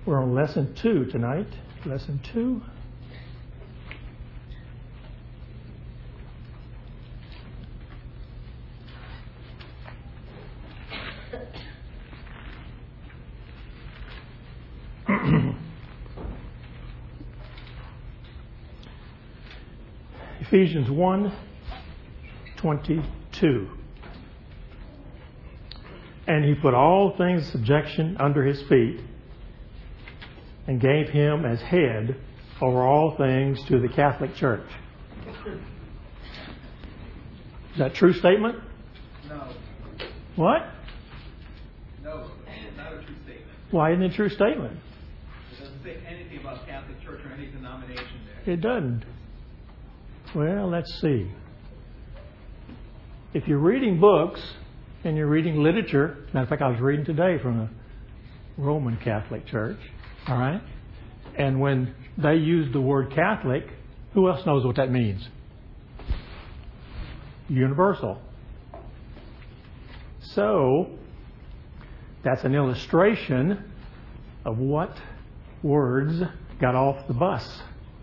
We're on lesson 2 tonight. Lesson 2. Ephesians 1:22. And he put all things in subjection under his feet and gave him as head over all things to the Catholic Church. Is that a true statement? No. What? No, it's not a true statement. Why isn't it a true statement? It doesn't say anything about Catholic Church or any denomination there. It doesn't. Well, let's see. If you're reading books and you're reading literature, matter of fact, I was reading today from the Roman Catholic Church, all right? And when they use the word Catholic, who else knows what that means? Universal. So, that's an illustration of what words got off the bus.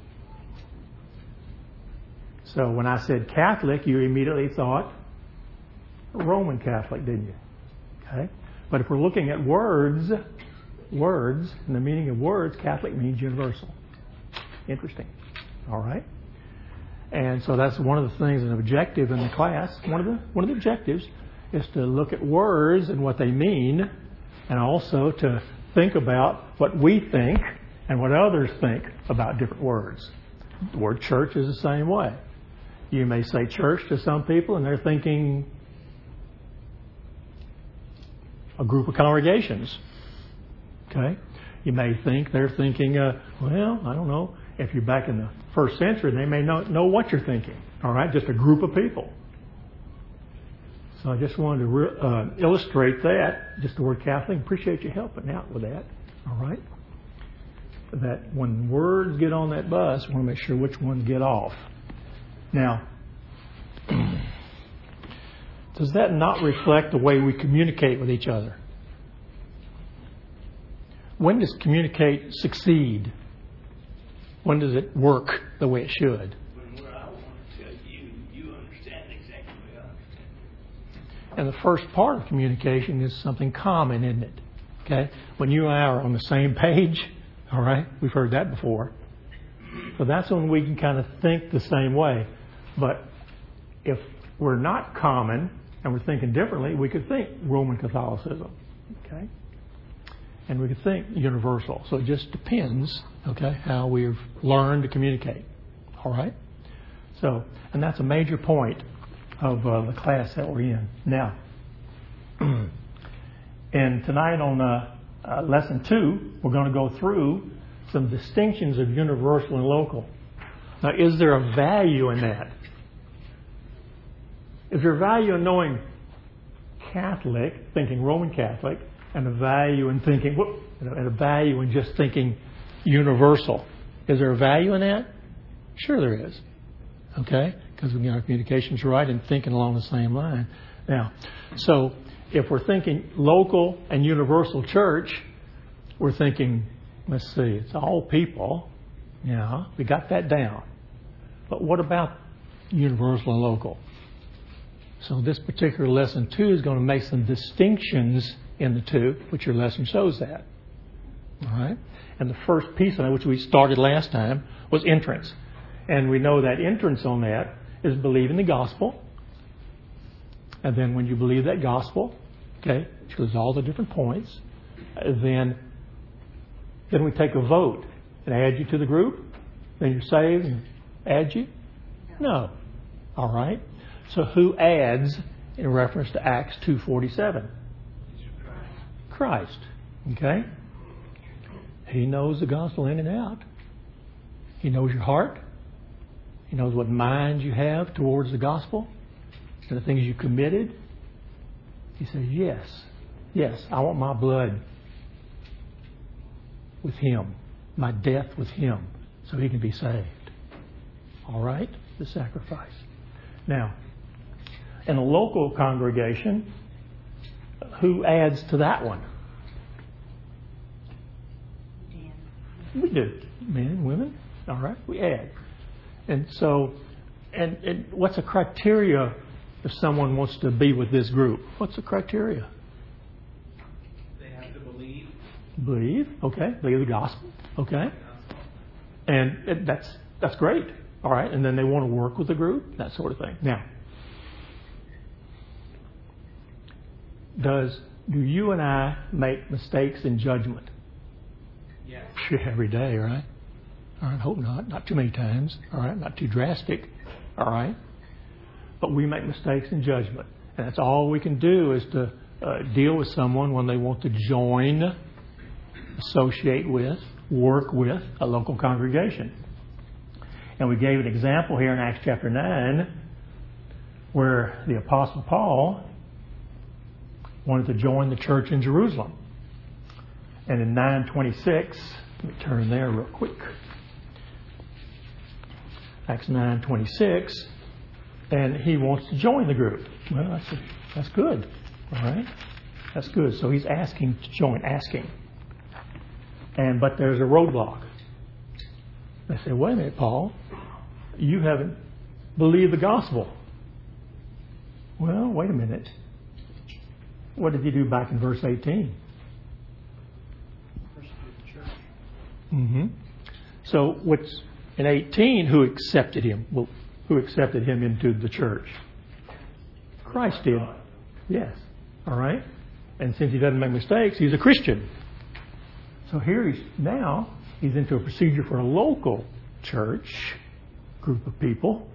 So when I said Catholic, you immediately thought Roman Catholic, didn't you? Okay. But if we're looking at words, and the meaning of words, Catholic means universal. Interesting. All right. And so that's one of the things, an objective in the class. One of the objectives is to look at words and what they mean, and also to think about what we think and what others think about different words. The word church is the same way. You may say church to some people and they're thinking a group of congregations. Okay? You may think they're thinking, well, I don't know. If you're back in the first century, they may not know what you're thinking. All right? Just a group of people. So I just wanted to illustrate that. Just the word Catholic. Appreciate you helping out with that. All right? That when words get on that bus, we want to make sure which ones get off. Now, does that not reflect the way we communicate with each other? When does communicate succeed? When does it work the way it should? When what I want to tell you, you understand exactly what I understand. And the first part of communication is something common, isn't it? Okay? When you and I are on the same page, all right? We've heard that before. So that's when we can kind of think the same way. But if we're not common and we're thinking differently, we could think Roman Catholicism. Okay? And we could think universal. So it just depends, okay, how we've learned to communicate. All right? So, and that's a major point of the class that we're in. Now, and tonight on lesson 2, we're going to go through some distinctions of universal and local. Now, is there a value in that? Is there a value in knowing Catholic, thinking Roman Catholic, and a value in thinking, and a value in just thinking universal? Is there a value in that? Sure there is. Okay? Because we get our communications right and thinking along the same line. Now, so if we're thinking local and universal church, we're thinking, let's see, it's all people. Yeah, we got that down. But what about universal and local? So this particular lesson 2 is going to make some distinctions in the two, which your lesson shows that. All right? And the first piece on it, which we started last time, was entrance. And we know that entrance on that is believing the gospel. And then when you believe that gospel, okay, which goes all the different points, then we take a vote and add you to the group. Then you're saved and add you? No. All right? So who adds in reference to Acts 2:47? Christ. Okay? He knows the gospel in and out. He knows your heart. He knows what mind you have towards the gospel and the things you committed. He says, yes, I want my blood with Him, my death with Him, so He can be saved. All right? The sacrifice. Now, in a local congregation, who adds to that one? We do. Men and women. All right. We add. And so, and what's a criteria if someone wants to be with this group? What's the criteria? They have to believe. Believe. Okay. Believe the gospel. Okay. And that's great. All right. And then they want to work with the group, that sort of thing. Now, do you and I make mistakes in judgment? Yes. Every day, right? All right, hope not. Not too many times. All right, not too drastic. All right. But we make mistakes in judgment. And that's all we can do is to deal with someone when they want to join, associate with, work with a local congregation. And we gave an example here in Acts chapter 9 where the Apostle Paul wanted to join the church in Jerusalem. And in 9:26, let me turn there real quick. Acts 9:26, and he wants to join the group. Well, I said, that's good. All right? That's good. So he's asking to join, but there's a roadblock. I said, wait a minute, Paul. You haven't believed the gospel. Well, wait a minute. What did he do back in verse 18? Mm-hmm. So what's in 18, who accepted him? Well, who accepted him into the church? Christ did. Yes. All right. And since he doesn't make mistakes, he's a Christian. So here he's into a procedure for a local church group of people.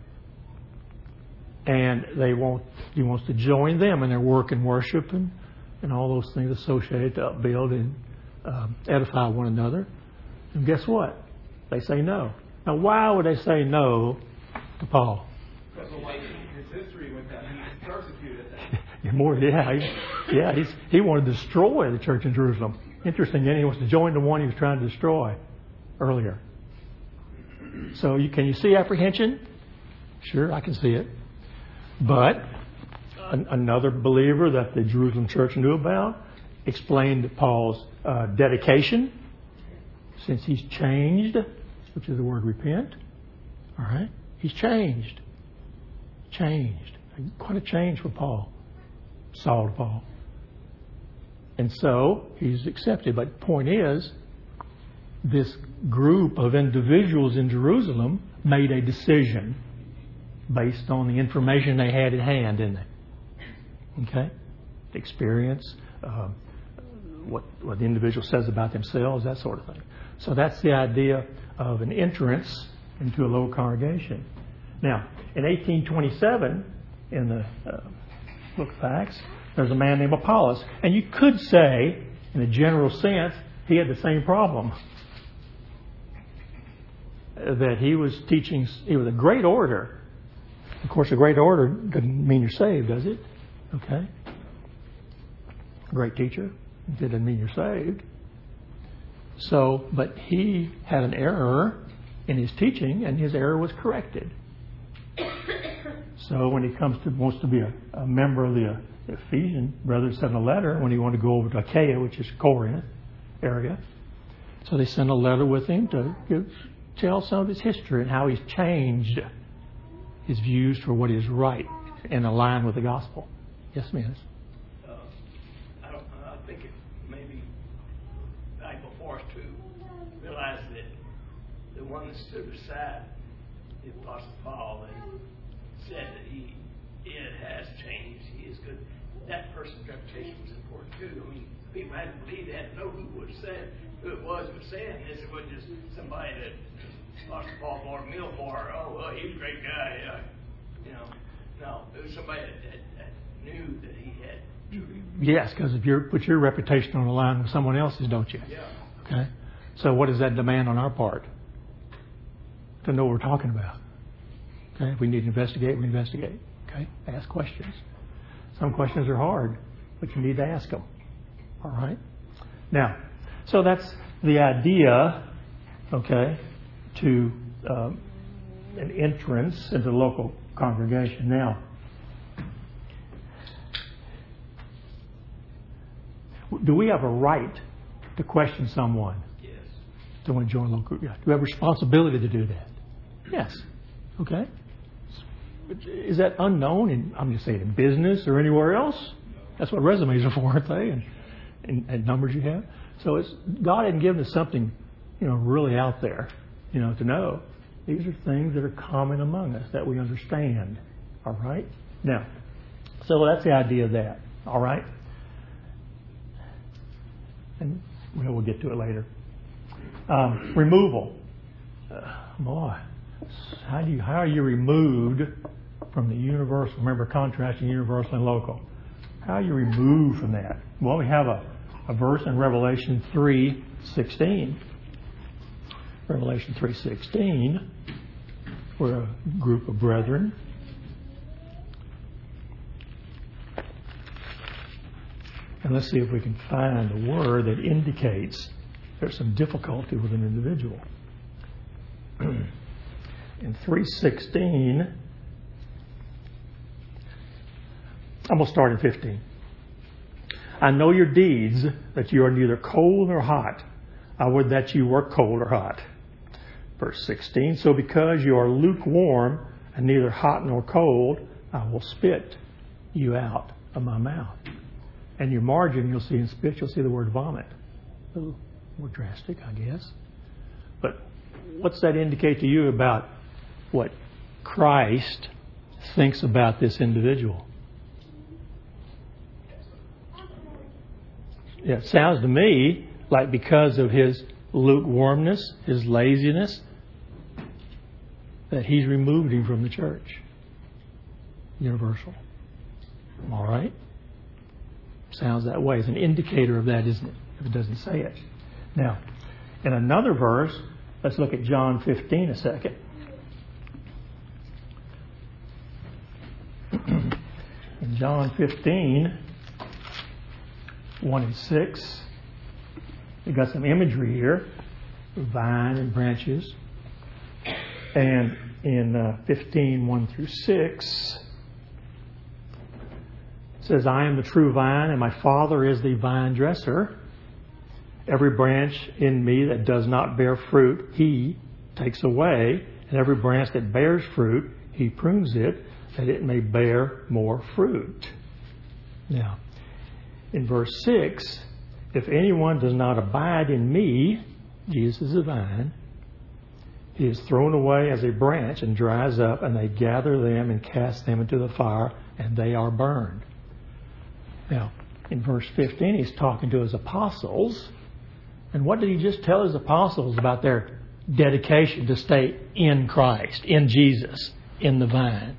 And he wants to join them in their work and worship and all those things associated to upbuild and edify one another. And guess what? They say no. Now, why would they say no to Paul? Because of his history with that, he persecuted them. He wanted to destroy the church in Jerusalem. Interesting, then he wants to join the one he was trying to destroy earlier. So can you see apprehension? Sure, I can see it. But another believer that the Jerusalem church knew about explained Paul's dedication, since he's changed, which is the word repent. All right? He's changed. Quite a change for Paul. Saul to Paul. And so he's accepted. But the point is, this group of individuals in Jerusalem made a decision based on the information they had at hand, didn't they? Okay? The experience, what the individual says about themselves, that sort of thing. So that's the idea of an entrance into a local congregation. Now, in 1827, in the book of Acts, there's a man named Apollos. And you could say, in a general sense, he had the same problem. That he was teaching, he was a great orator. Of course, a great orator doesn't mean you're saved, does it? Okay. A great teacher, it doesn't mean you're saved. So, but he had an error in his teaching, and his error was corrected. So when he wants to be a member of the Ephesian brothers, sent a letter when he wanted to go over to Achaia, which is Corinth area. So they sent a letter with him to tell some of his history and how he's changed his views for what is right and aligned with the gospel. Yes, miss. I don't know. I think it may be valuable for us to realize that the one that stood beside the Apostle Paul and said that it has changed. He is good. That person's reputation was important too. I mean, people had to believe, they had to know who it was saying this. It wasn't just somebody that Apostle Paul bought a meal for. Oh, well, he's a great guy. No, it was somebody that knew that he had. Yes, because if you put your reputation on the line with someone else's, don't you? Yeah. Okay. So what does that demand on our part? To know what we're talking about. Okay. If we need to investigate, we investigate. Okay. Ask questions. Some questions are hard, but you need to ask them. All right. Now, so that's the idea. Okay. To an entrance into the local congregation. Now, do we have a right to question someone? Yes. to want to join a local group? Yeah. Do we have responsibility to do that? Yes. Okay. Is that unknown in, I'm just saying, in business or anywhere else? That's what resumes are for, aren't they? And numbers you have. So God hadn't given us something, really out there, to know. These are things that are common among us that we understand. All right? Now, so that's the idea of that. All right? And we'll get to it later. Removal. Boy, how are you removed from the universal? Remember, contrasting universal and local. How are you removed from that? Well, we have a verse in Revelation 3:16. Revelation 3:16. We're a group of brethren. And let's see if we can find a word that indicates there's some difficulty with an individual. In 3:16, I'm going to start in 15. I know your deeds, that you are neither cold nor hot. I would that you were cold or hot. Verse 16, so because you are lukewarm and neither hot nor cold, I will spit you out of my mouth. And your margin, you'll see in spit, you'll see the word vomit. A little more drastic, I guess. But what's that indicate to you about what Christ thinks about this individual? Yeah, it sounds to me like because of his lukewarmness, his laziness, that he's removed him from the church. Universal. All right? Sounds that way. It's an indicator of that, isn't it? If it doesn't say it. Now, in another verse, let's look at John 15 a second. In John 15, 1 and 6, we've got some imagery here, vine and branches. And in 15, 1 through 6, it says, I am the true vine, and my Father is the vine dresser. Every branch in me that does not bear fruit, He takes away. And every branch that bears fruit, He prunes it, that it may bear more fruit. Now, in verse 6, if anyone does not abide in me, Jesus is the vine, he is thrown away as a branch and dries up, and they gather them and cast them into the fire, and they are burned. Now, in verse 15, he's talking to his apostles. And what did he just tell his apostles about their dedication to stay in Christ, in Jesus, in the vine?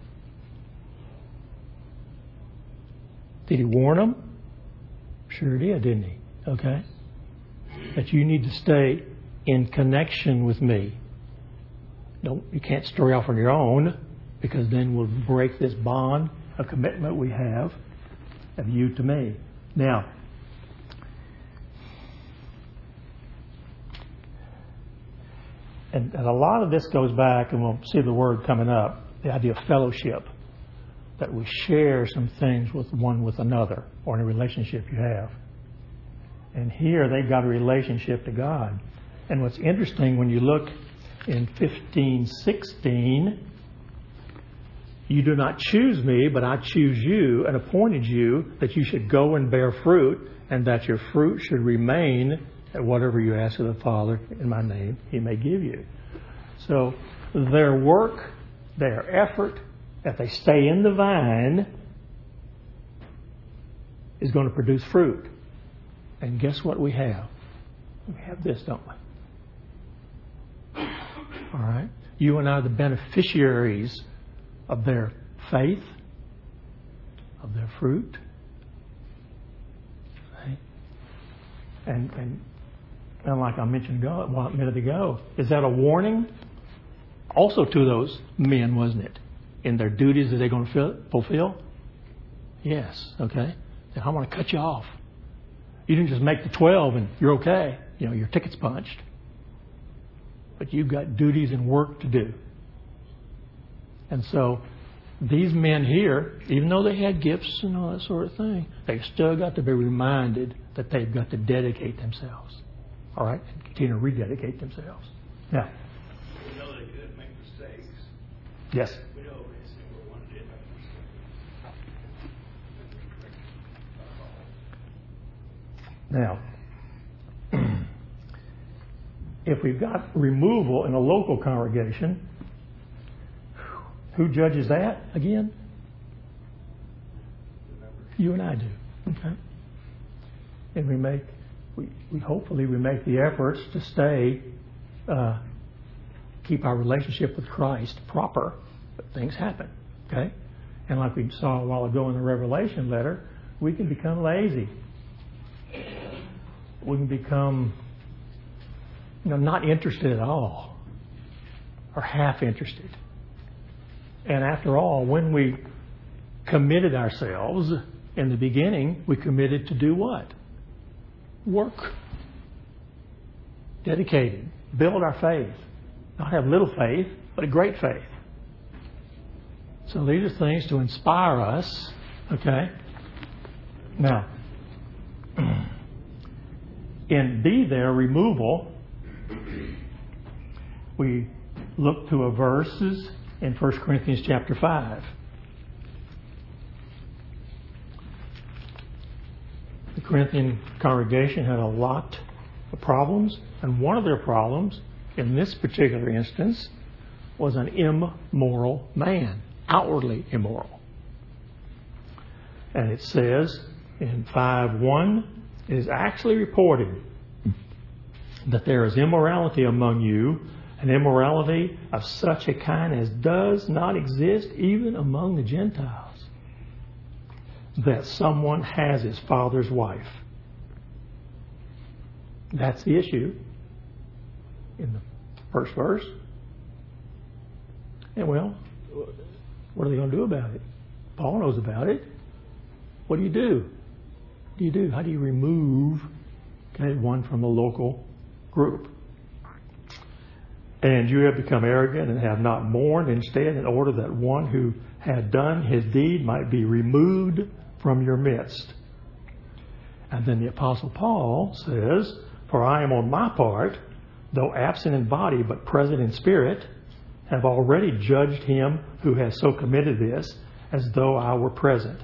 Did he warn them? Sure did, didn't he? Okay. That you need to stay in connection with me. You can't stray off on your own, because then we'll break this bond of commitment we have of you to me. Now, and a lot of this goes back, and we'll see the word coming up, the idea of fellowship, that we share some things with one with another, or in a relationship you have. And here they've got a relationship to God. And what's interesting, when you look in 15:16, you do not choose me, but I choose you and appointed you that you should go and bear fruit, and that your fruit should remain, at whatever you ask of the Father in my name, He may give you. So their work, their effort, if they stay in the vine, is going to produce fruit. And guess what we have? We have this, don't we? All right? You and I are the beneficiaries of their faith, of their fruit. Right? And like I mentioned a minute ago, is that a warning? Also to those men, wasn't it? In their duties that they're going to fulfill? Yes, okay. I'm going to cut you off. You didn't just make the 12 and you're okay. Your ticket's punched. But you've got duties and work to do. And so these men here, even though they had gifts and all that sort of thing, they've still got to be reminded that they've got to dedicate themselves. All right, and continue to rededicate themselves. Now, We know they could make mistakes. yes. We know every single one did make mistakes. Now, if we've got removal in a local congregation, who judges that again? You and I do. Okay. And we hopefully make the efforts to stay, keep our relationship with Christ proper, but things happen. Okay. And like we saw a while ago in the Revelation letter, we can become lazy. We can become, not interested at all, or half interested. And after all, when we committed ourselves in the beginning, we committed to do what? Work. Dedicated. Build our faith. Not have little faith, but a great faith. So these are things to inspire us. Okay? Now, in be there, removal, we look to a verses in 1 Corinthians chapter 5. The Corinthian congregation had a lot of problems, and one of their problems in this particular instance was an immoral man, outwardly immoral. And it says in 5:1, it is actually reported that there is immorality among you, an immorality of such a kind as does not exist even among the Gentiles, that someone has his father's wife. That's the issue in the first verse. And well, what are they going to do about it? Paul knows about it. What do you do? How do you remove one from the local group? And you have become arrogant and have not mourned, instead, in order that one who had done his deed might be removed from your midst. And then the Apostle Paul says, for I am on my part, though absent in body but present in spirit, have already judged him who has so committed this, as though I were present.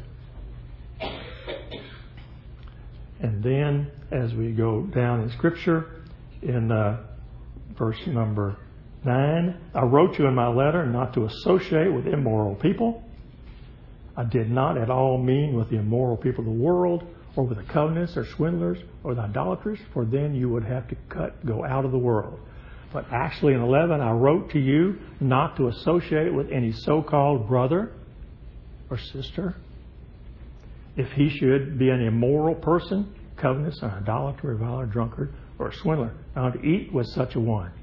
And then, as we go down in Scripture, in verse number 9, I wrote you in my letter not to associate with immoral people. I did not at all mean with the immoral people of the world, or with the covetous, or swindlers, or the idolaters, for then you would have to go out of the world. But actually in 11, I wrote to you not to associate with any so-called brother or sister, if he should be an immoral person, covetous, an idolater, reviler, drunkard, or a swindler, not to eat with such a one.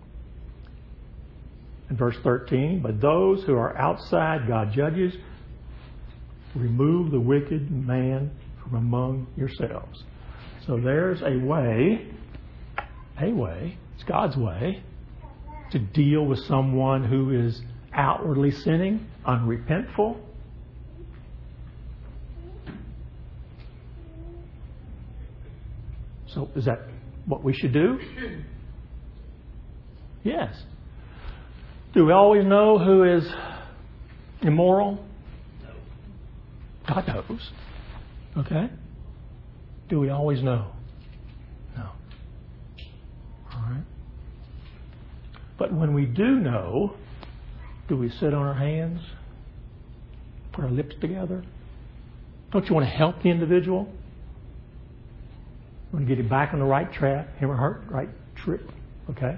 In verse 13, but those who are outside God judges, remove the wicked man from among yourselves. So there's a way, it's God's way, to deal with someone who is outwardly sinning, unrepentful. So is that what we should do? Yes. Do we always know who is immoral? No. God knows. Okay? Do we always know? No. All right. But when we do know, do we sit on our hands? Put our lips together? Don't you want to help the individual? You want to get him back on the right track, him or her, right trip, okay?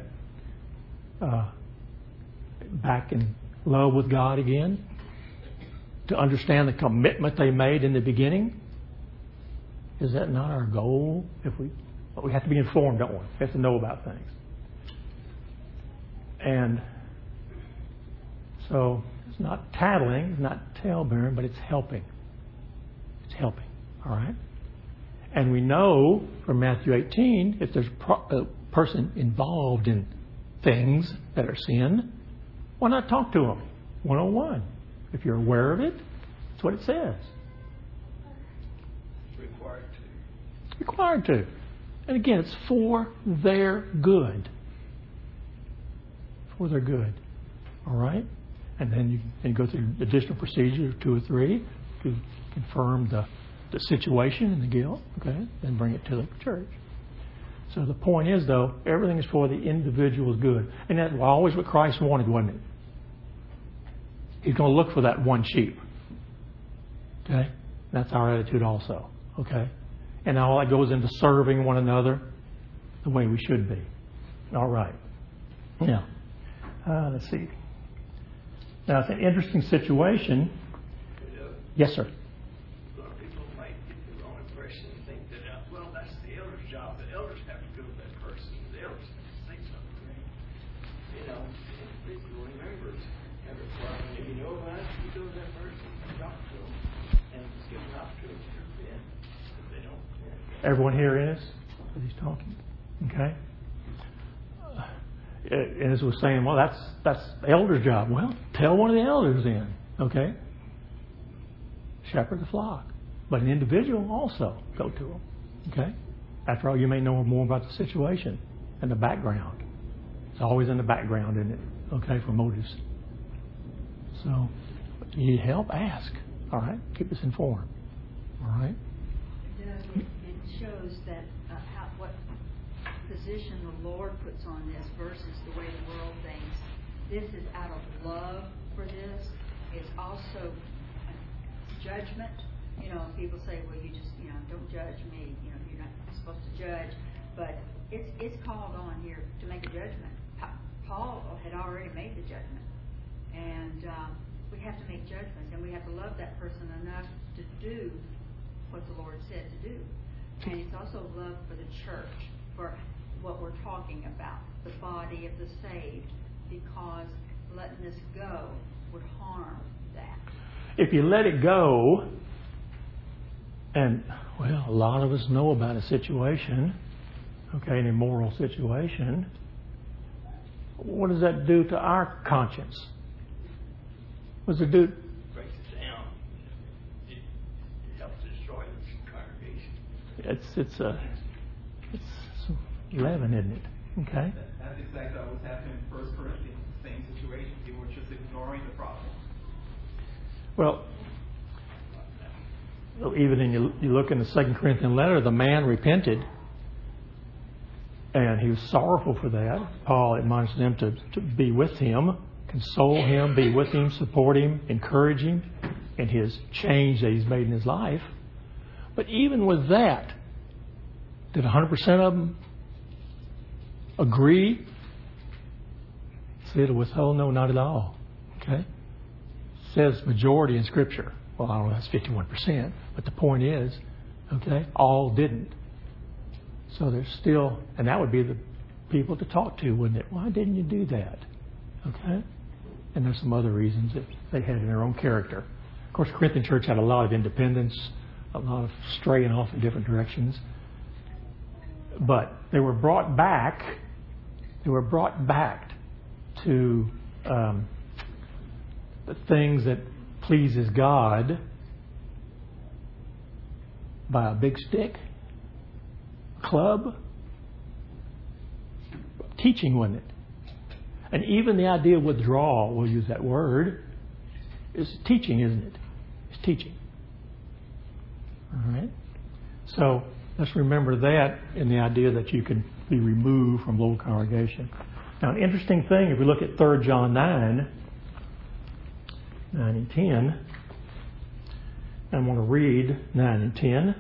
Back in love with God again. To understand the commitment they made in the beginning. Is that not our goal? We have to be informed, don't we? We have to know about things. And so it's not tattling, it's not talebearing, but it's helping. It's helping, all right? And we know from Matthew 18, if there's a person involved in things that are sin, why not talk to them one-on-one? If you're aware of it, that's what it says. Required to. Required to. And again, it's for their good. For their good. All right? And then you can go through additional procedures, 2 or 3, to confirm the situation and the guilt. Okay? Then bring it to the church. So the point is, though, everything is for the individual's good. And that's always what Christ wanted, wasn't it? He's going to look for that one sheep. Okay? That's our attitude also. Okay? And all that goes into serving one another the way we should be. All right. Now, let's see. Now, it's an interesting situation. Yes, sir. A lot of people might get the wrong impression and think that, well, that's the elder's job. The elders have to go to that person. The elders have to say something, right? You know, individual members have a problem. If you know about it, you go to that person and talk to them. And just give them an opportunity to repent. If they don't repent. Everyone here is? He's talking. Okay? And as we're saying, well, that's the elder's job. Well, tell one of the elders then. Okay? Shepherd the flock. But an individual also go to them. Okay? After all, you may know more about the situation and the background. It's always in the background, isn't it? Okay, for motives. So, you need help? Ask. All right? Keep us informed. All right? It shows that what position the Lord puts on this versus the way the world thinks. This is out of love for this. It's also judgment. You know, people say, well, you just, don't judge me. You know, you're not supposed to judge. But it's called on here to make a judgment. Paul had already made the judgment. And we have to make judgments. And we have to love that person enough to do what the Lord said to do. And it's also love for the church, for what we're talking about, the body of the saved, because letting this go would harm that. If you let it go, and, well, a lot of us know about a situation, okay, an immoral situation, what does that do to our conscience? What does it do? Breaks it down. It helps destroy the congregation. It's leaven, isn't it? Okay. That's exactly what was happening in 1 Corinthians. Same situation. People were just ignoring the problem. Well, even in you look in the 2 Corinthian letter, the man repented, and he was sorrowful for that. Paul admonished them to be with him, console him, be with him, support him, encourage him in his change that he's made in his life. But even with that, did 100% of them agree? Said with, oh, no, not at all. Okay? It says majority in Scripture. Well, I don't know, that's 51%. But the point is, okay, all didn't. So there's still, and that would be the people to talk to, wouldn't it? Why didn't you do that? Okay? And there's some other reasons that they had in their own character. Of course, the Corinthian church had a lot of independence, a lot of straying off in different directions. But they were brought back. They were brought back to the things that pleases God by a big stick, club, teaching, wasn't it? And even the idea of withdrawal, we'll use that word, is teaching, isn't it? It's teaching. All right? So let's remember that in the idea that you can be removed from local congregation. Now, an interesting thing, if we look at 3 John 9 and 10, I want to read 9 and 10.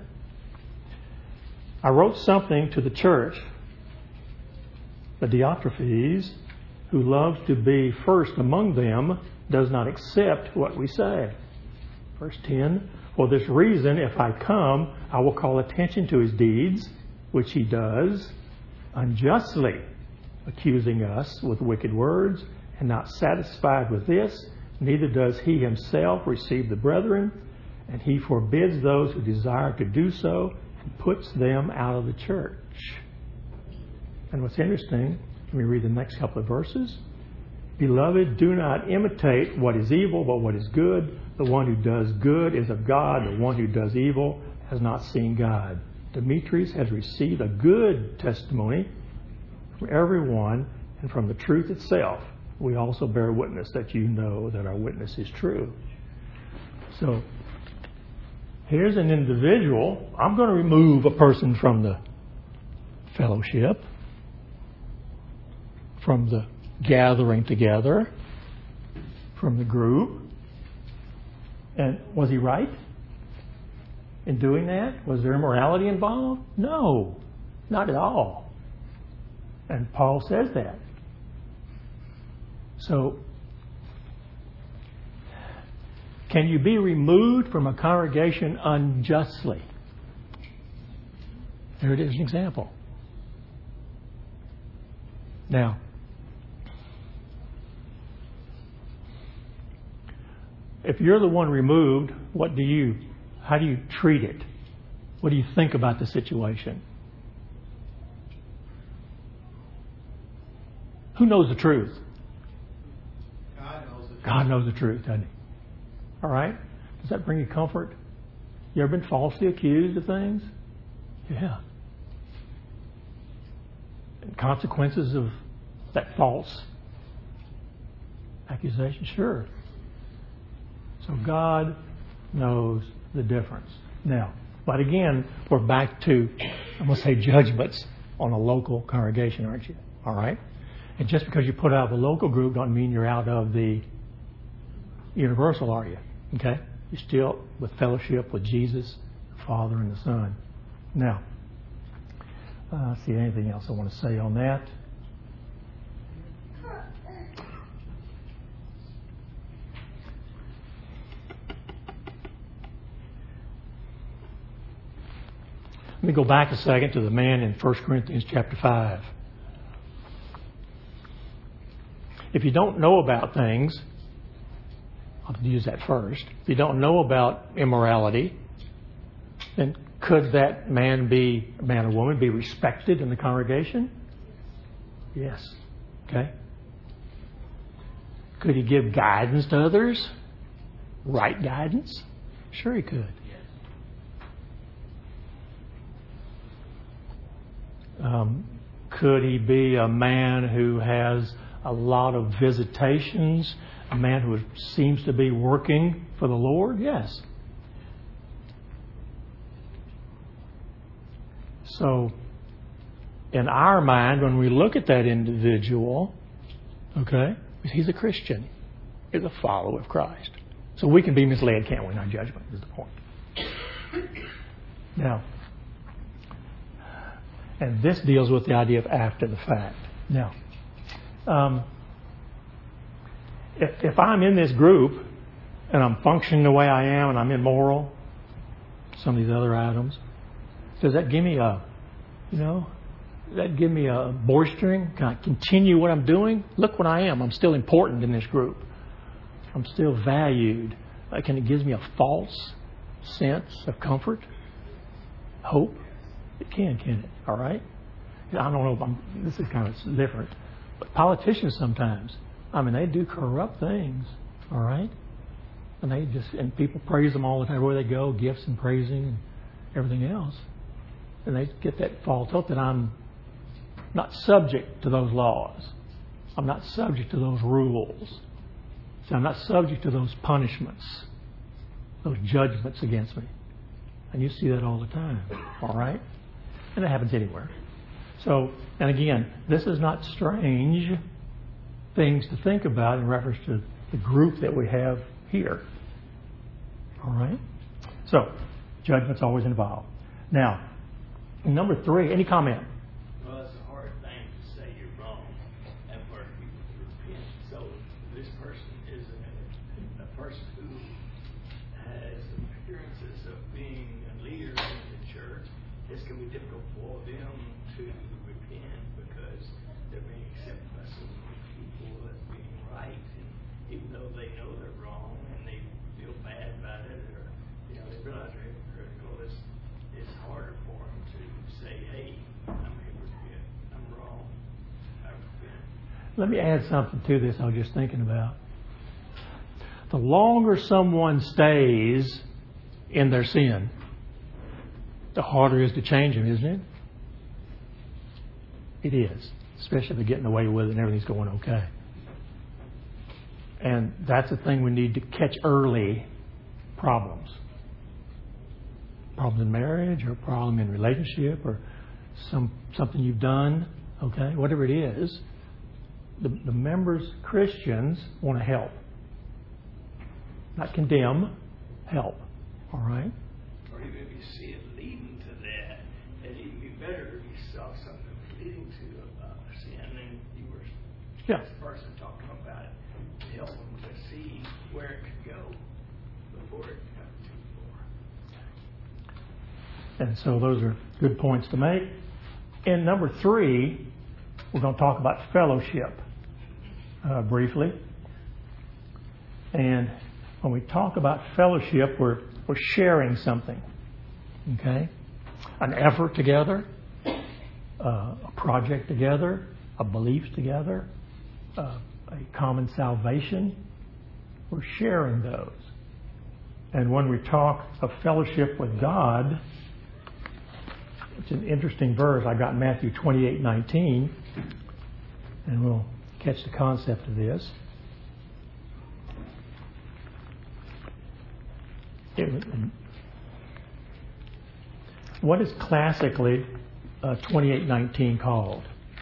I wrote something to the church, the Diotrephes, who loves to be first among them, does not accept what we say. Verse 10, for this reason, if I come, I will call attention to his deeds, which he does, unjustly accusing us with wicked words, and not satisfied with this, neither does he himself receive the brethren, and he forbids those who desire to do so, and puts them out of the church. And what's interesting, let me read the next couple of verses. Beloved, do not imitate what is evil, but what is good. The one who does good is of God. The one who does evil has not seen God. Demetrius has received a good testimony from everyone and from the truth itself. We also bear witness that you know that our witness is true. So, here's an individual. I'm going to remove a person from the fellowship, from the gathering together, from the group. And was he right in doing that? Was there immorality involved? No, not at all. And Paul says that. So, can you be removed from a congregation unjustly? There it is, an example. Now, if you're the one removed, how do you treat it? What do you think about the situation? Who knows the truth? God knows the truth, doesn't He? All right? Does that bring you comfort? You ever been falsely accused of things? Yeah. And consequences of that false accusation? Sure. So God knows the difference. Now, but again, we're back to, I'm going to say, judgments on a local congregation, aren't you? All right? And just because you put out of the local group don't mean you're out of the universal, are you? Okay? You're still with fellowship with Jesus, the Father, and the Son. Now, let's see, anything else I want to say on that? Let me go back a second to the man in 1 Corinthians chapter 5. If you don't know about things, I'll use that first. If you don't know about immorality, then could that man or woman be respected in the congregation? Yes. Okay. Could he give guidance to others? Right guidance? Sure he could. Could he be a man who has a lot of visitations? A man who seems to be working for the Lord? Yes. So, in our mind, when we look at that individual, okay, he's a Christian. He's a follower of Christ. So we can be misled, can't we, in our judgment, is the point. Now, and this deals with the idea of after the fact. Now, if I'm in this group and I'm functioning the way I am and I'm immoral, some of these other items, does that give me a boistering? Can I continue what I'm doing? Look what I am. I'm still important in this group. I'm still valued. Can it give me a false sense of comfort? Hope? It can it? All right? I don't know if this is kind of different. But politicians sometimes, they do corrupt things. All right? And people praise them all the time where they go, gifts and praising and everything else. And they get that false hope that I'm not subject to those laws. I'm not subject to those rules. So I'm not subject to those punishments, those judgments against me. And you see that all the time. All right? And it happens anywhere. So, and again, this is not strange things to think about in reference to the group that we have here. All right? So, judgment's always involved. Now, number 3, any comment? Well, it's a hard thing to say you're wrong and for people to repent. So, this person is a person who has appearances of being a leader in the church. It's going to be difficult for them to repent because they're being accepted by so many people as being right, and even though they know they're wrong and they feel bad about it, or they realize they're hypocritical, it's harder for them to say, "Hey, I'm hypocrite. I'm wrong. I repent." Let me add something to this I was just thinking about. The longer someone stays in their sin, the harder it is to change them, isn't it? It is, especially if they're getting away with it and everything's going okay. And that's the thing we need to catch early. Problems. Problems in marriage, or a problem in relationship, or something you've done, okay? Whatever it is, the members, Christians, want to help. Not condemn, help. All right? Or even if you see it leading to that, it'd even be better if you saw something leading to sin, and you were this person talking about it, to help them to see where it could go before it got too far. And so those are good points to make. In number 3, we're going to talk about fellowship briefly. And when we talk about fellowship, we're sharing something. Okay? An effort together, a project together, a belief together, a common salvation. We're sharing those. And when we talk of fellowship with God, it's an interesting verse. I got Matthew 28:19, and we'll catch the concept of this. What is classically 28:19 called?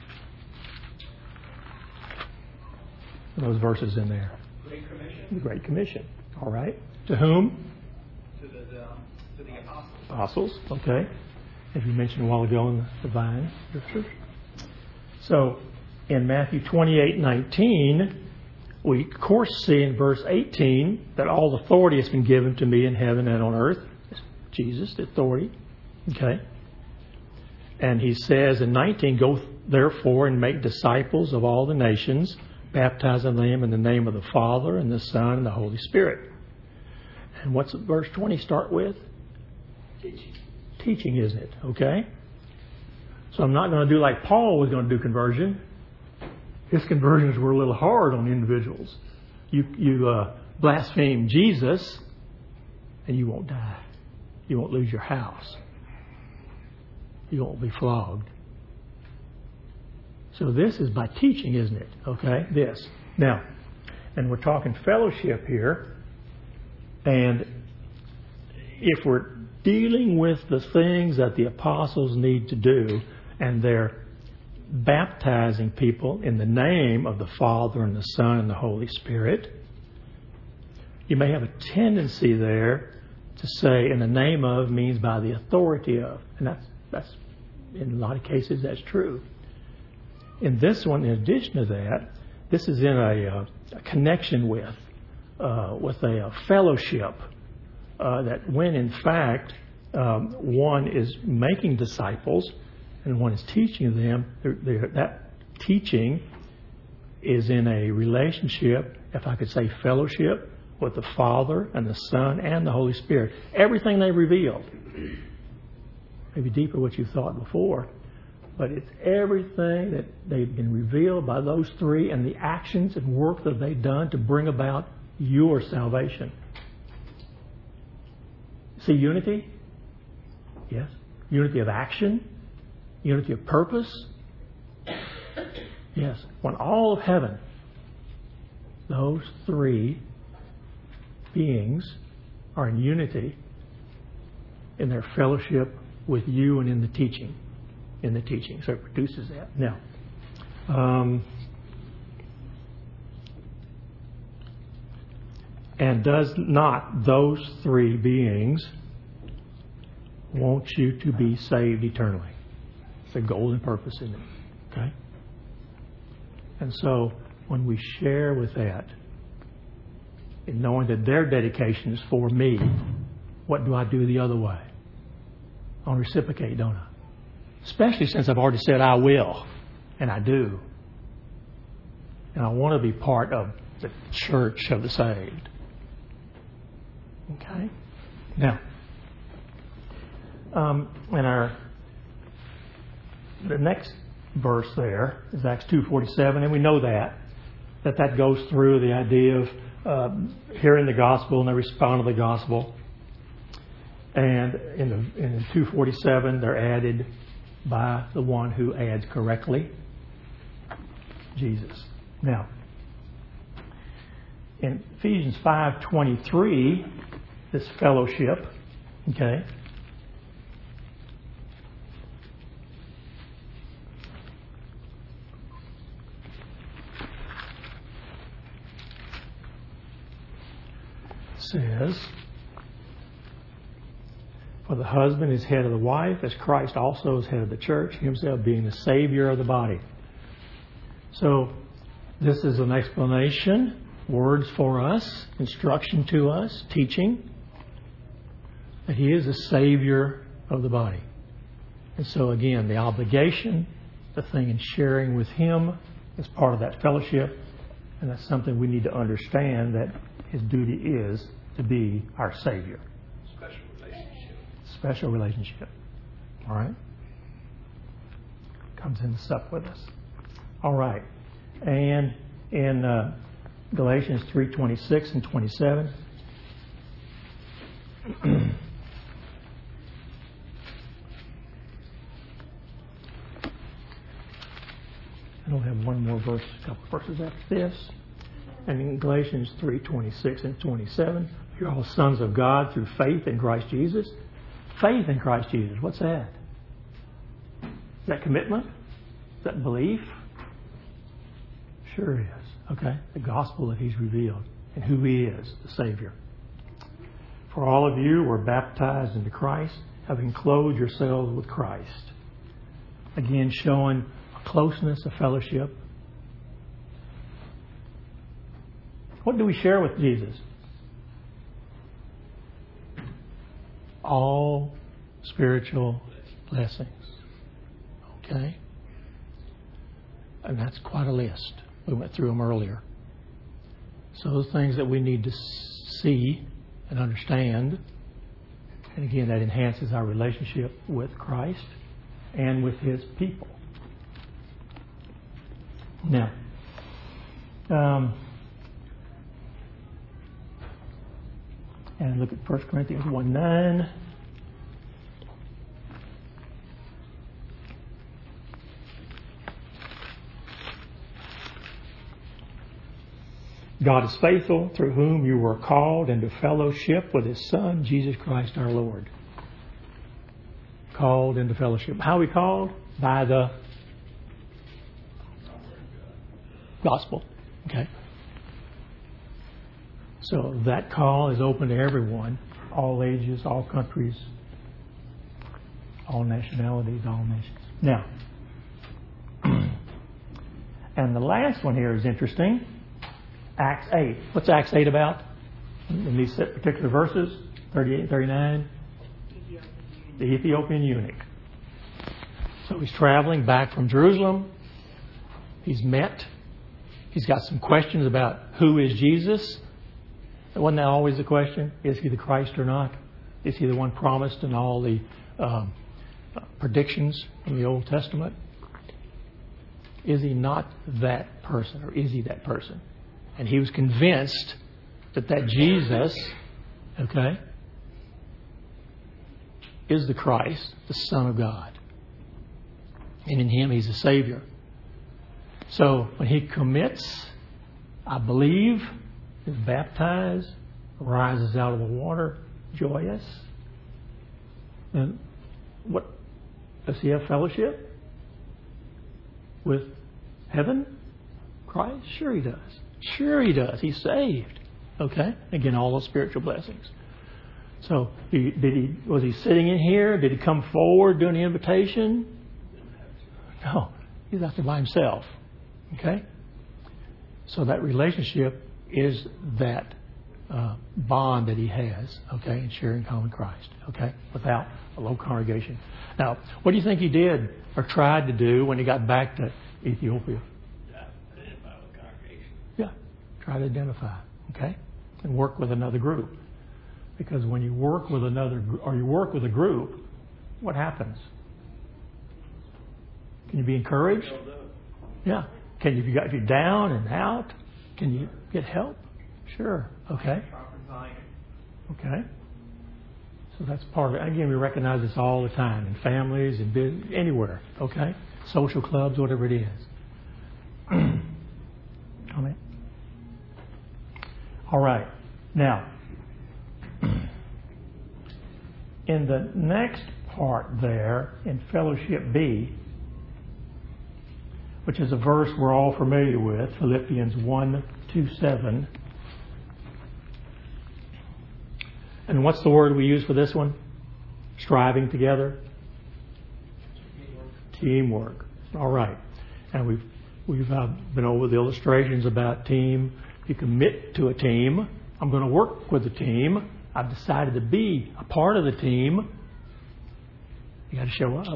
Those verses in there. Great Commission. The Great Commission. All right. To whom? To the apostles. Apostles. Okay. As you mentioned a while ago in the divine scriptures. So in Matthew 28:19, we of course see in verse 18 that all authority has been given to me in heaven and on earth. Jesus, the authority. Okay. And he says in 19, go therefore and make disciples of all the nations, baptizing them in the name of the Father and the Son and the Holy Spirit. And what's verse 20 start with? Teaching, isn't it? Okay? So I'm not going to do like Paul was going to do conversion. His conversions were a little hard on individuals. You blaspheme Jesus, and you won't die. You won't lose your house. You won't be flogged. So this is by teaching, isn't it? Okay? This. Now, and we're talking fellowship here. And if we're dealing with the things that the apostles need to do, and they're baptizing people in the name of the Father and the Son and the Holy Spirit, you may have a tendency there to say in the name of means by the authority of. And that's in a lot of cases that's true. In this one, in addition to that, this is in a connection with a fellowship that when in fact one is making disciples and one is teaching them, that teaching is in a relationship, if I could say fellowship, with the Father and the Son and the Holy Spirit. Everything they revealed. Maybe deeper what you thought before. But it's everything that they've been revealed by those three and the actions and work that they've done to bring about your salvation. See unity? Yes. Unity of action. Unity of purpose. Yes. When all of heaven, those three beings are in unity in their fellowship with you and in the teaching. So it produces that. Now, and does not those three beings want you to be saved eternally? It's a golden purpose, isn't it? Okay? And so when we share with that, and knowing that their dedication is for me, what do I do the other way? I reciprocate, don't I? Especially since I've already said I will, and I do. And I want to be part of the church of the saved. Okay? Now, the next verse there is Acts 2:47, and we know that goes through the idea of hearing the gospel and they respond to the gospel. And in 247, they're added by the one who adds correctly, Jesus. Now, in Ephesians 5:23, this fellowship, okay, says, for the husband is head of the wife, as Christ also is head of the church, himself being the Savior of the body. So, this is an explanation, words for us, instruction to us, teaching, that he is the Savior of the body. And so again, the obligation, the thing in sharing with him is part of that fellowship, and that's something we need to understand, that his duty is to be our Savior. Special relationship. All right? Comes in to sup with us. All right. And in Galatians 3:26 and 27, I'll have one more verse, a couple verses after this. And in Galatians 3:26 and 27, you're all sons of God through faith in Christ Jesus. Faith in Christ Jesus. What's that? Is that commitment? Is that belief? Sure is. Okay? The gospel that he's revealed and who he is, the Savior. For all of you were baptized into Christ, having clothed yourselves with Christ. Again, showing a closeness, a fellowship. What do we share with Jesus? All spiritual blessings. Okay? And that's quite a list. We went through them earlier. So those things that we need to see and understand. And again, that enhances our relationship with Christ and with his people. Now, and look at 1 Corinthians 1:9. God is faithful, through whom you were called into fellowship with his Son, Jesus Christ our Lord. Called into fellowship. How are we called? By the gospel. Okay. So that call is open to everyone, all ages, all countries, all nationalities, all nations. Now, and the last one here is interesting. Acts 8. What's Acts 8 about? In these particular verses, 38 and 39. The Ethiopian eunuch. So he's traveling back from Jerusalem. He's met. He's got some questions about who is Jesus. Wasn't that always the question? Is he the Christ or not? Is he the one promised in all the predictions in the Old Testament? Is he not that person, or is he that person? And he was convinced that Jesus, okay, is the Christ, the Son of God. And in him he's the Savior. So when he commits, I believe, is baptized, rises out of the water, joyous. And what does he have fellowship with heaven? Christ? Sure he does. Sure he does. He's saved. Okay? Again, all those spiritual blessings. So, was he sitting in here? Did he come forward doing the invitation? No. He's out there by himself. Okay? So that relationship is that bond that he has, okay, in sharing common Christ, okay, without a low congregation. Now, what do you think he did or tried to do when he got back to Ethiopia? Identify with the congregation. Yeah, try to identify, okay, and work with another group. Because when you work with you work with a group, what happens? Can you be encouraged? Yeah. Can you, if you're down and out, can you get help? Sure. Okay. Okay. So that's part of it. Again, we recognize this all the time in families, in business, anywhere. Okay, social clubs, whatever it is. Comment. All right. Now, in the next part there, in Fellowship B, which is a verse we're all familiar with, Philippians 1:2-7. And what's the word we use for this one? Striving together? Teamwork. All right. And we've been over the illustrations about team. You commit to a team. I'm going to work with the team. I've decided to be a part of the team. You got to show up.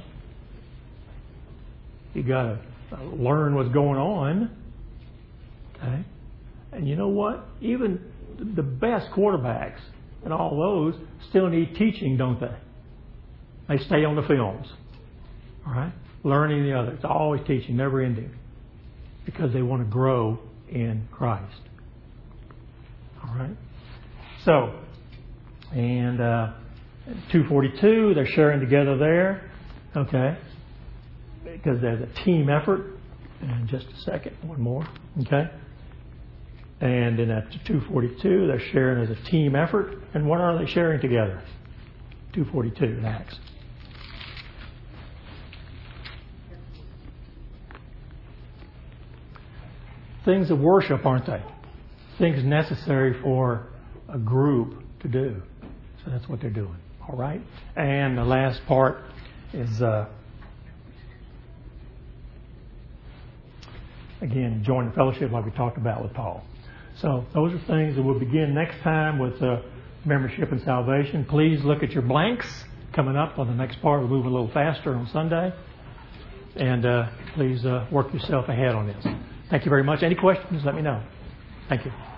You got to learn what's going on. Okay? And you know what? Even the best quarterbacks and all those still need teaching, don't they? They stay on the films. All right? Learning the other. It's always teaching, never ending. Because they want to grow in Christ. All right? So, and 242, they're sharing together there. Okay? Because there's a team effort. And just a second, one more. Okay? And in 242, they're sharing as a team effort. And what are they sharing together? 242 in Acts. Things of worship, aren't they? Things necessary for a group to do. So that's what they're doing. All right? And the last part is, again, join the fellowship like we talked about with Paul. So those are things that we'll begin next time with membership and salvation. Please look at your blanks coming up on the next part. We're moving a little faster on Sunday. And please work yourself ahead on this. Thank you very much. Any questions, let me know. Thank you.